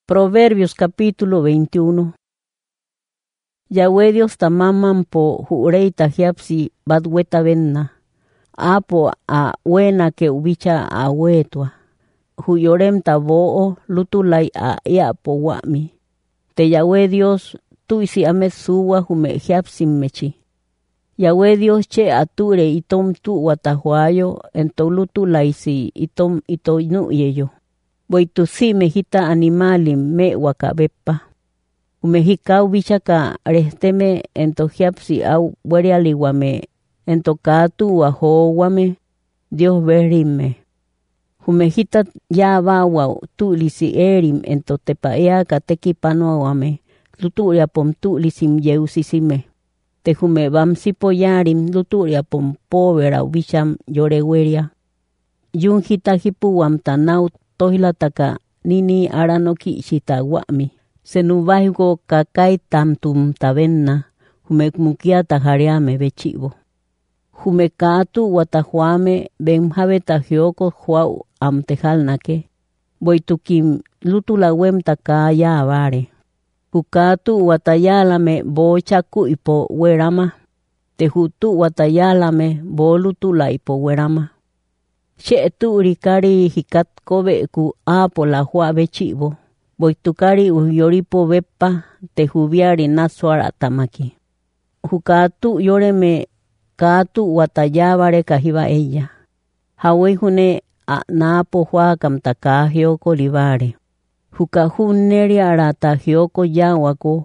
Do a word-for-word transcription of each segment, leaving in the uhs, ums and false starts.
Proverbios capítulo veintiuno. Yahweh Dios tamaman po jureita hiapsi badweta venna. Apo a wena ke ubicha a wetua. Huyorem taboo lutulay a iapo wami. Te Yahweh Dios tuisi amet suwa hume hiapsim mechi. Yahweh Dios che ature itom tu watahuayo ento lutulay si itom ito nuyeyo. Boitusi mejita animalim me wakabepa. Umehikau bichaka resteme ento hiapsi au buerialiwame ento katu wahowame Dios berime. Humejita ya bawa tu lisi erim ento tepaea kateki panoawame luturia pom tu lisim yeusisime. Te hume bam sipoyarim luturia pom povera ubisham yoreweria. Yun hita hipuwam tanau tohilataka nini aranoki shita wami. Senubahigo kakai tamtum tabenna. Hume mukia tajareame bechivo. Hume katu watahuame benjabe tajioko huau amtejalnake. Boitukim lutula wem takaya avare. Hukatu watayalame bo chaku ipo werama. Tehutu watayalame bo lutula ipo werama. She tu rikari hikat kobe ku apo la hua bechivo. Boitukari uyoripo bepa tehubiari naswara tamaki. Hukatu yoreme katu watayabare kahiba ella. Hawe hune a napo hua kamtaka hioko libare. Hukahuneri arata hioko yawako.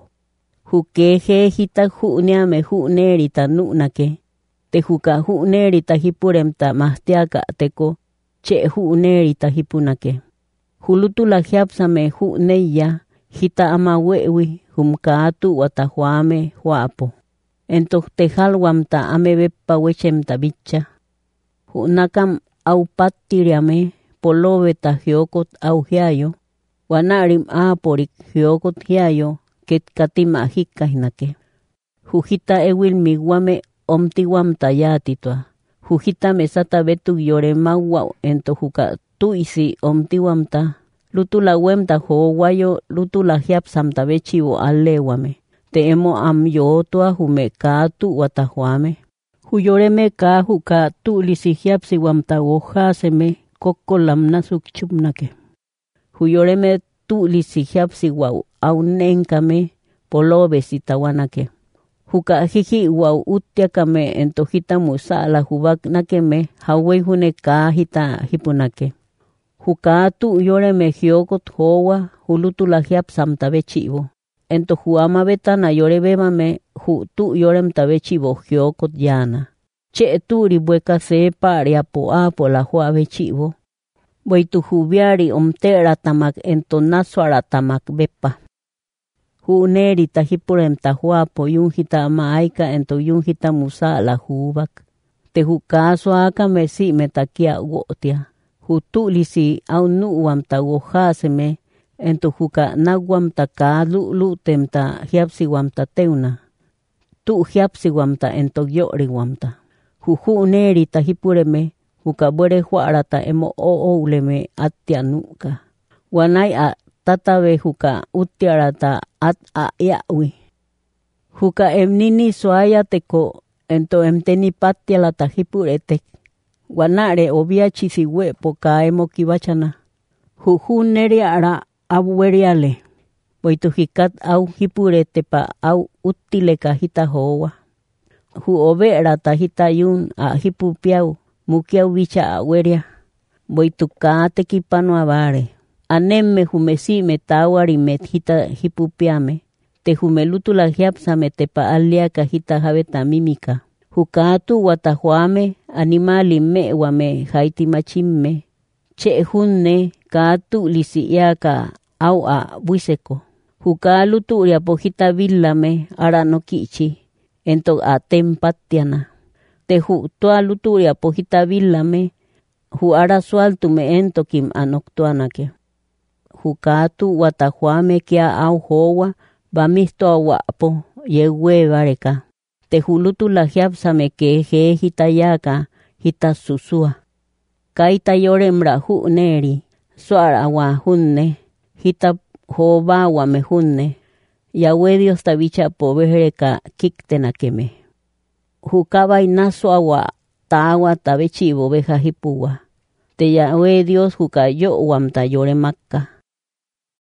Hukeje hita hunia me huneri tanunake. Te hukahuneri tahipuremta mastiaka teko. Che huneri tahipunake. Hulutula hiapsame huneya hita ama wewi humkaatu watahuame huapo. Entok tejalwamta amebepa wechemta bicha. Hunakam au patiriame poloveta hiokot au hiayo. Wanarim aporik hiokot hiayo ket katima hikahinake. Hujita ewil miguame omtiwamta yatitwa. Hujita mesata betu yoremawa ento huka tuisi omtiwamta. Lutula wemta howayo lutula hiapsamta bechivo alewame. Te emo am yotoa hume katu watahuame. Huyoreme ka huka tu lisi hiapsi wamta wojaseme koko lamna sukchumnake. Huyoreme tu lisi hiapsi wau au nenkame polobe sitawanake. Huka hiji wau utiakame entojita musala hubaknakeme hawe hune ka hita hipunake. Hukatu yoreme hiokot hoa hulutula hiapsamta bechivo. Ento huama betana yorebemame hu tu yorem tabechivo hiokot yana. Che turi bueka sepa apo apo la hua bechivo. Boitu hubiari omtera tamak ento naswara tamak bepa. Hu neri tahipurem tahuapo yunjita maaika ento yunjita musa la hubak. Te hukaso aka mesi metakia wotia. Hu tu lisi au nuwam tawojaseme. Ento huka nagwam taka lu lu temta hiapsi wamta teuna. Tu hiapsi wamta ento yori wamta. Huhu neri tahipureme huka bore huarata emo o uleme atia nuka. Wanai a tatabe huka utiarata at a yawi. Huka emnini suaya teko ento emteni patia la tahipuretek. Wanare obiachi siwe poka emo kibachana. Huhu neri ara abueriale. Boitu hikat au hipurete pa au utile kahita hoa. Hu overa tahita yun a hipupiau mukiau bicha aweria. Boitu kate kipano avare. Anemme humesi metawari met hita hipupiame. Te humelutula hiapsame te pa alia kahita habeta mimika. Hukatu watahuame animali me wame haiti machimme. Che hunne katu lisiaka au a buiseko. Huka luturia pojita villame arano kichi. Ento a tempatiana. Te hu toa luturia pojita villame. Hu ara sualtume ento kim anoktuanake. Hukatu watahuame kia au hoa. Bamisto awapo yewe vareka. Te hulutu la hiapsame ke he hitayaka hita susua. Kaita yoremra hu neri. Suara wa hunne. Hita Jova wamejunne. Yahweh Dios tabicha povejereka kiktenakeme. Jukaba inaso agua tawa tabechivo beja hipuwa. Te Yahweh Dios jukayo wam tayore makka.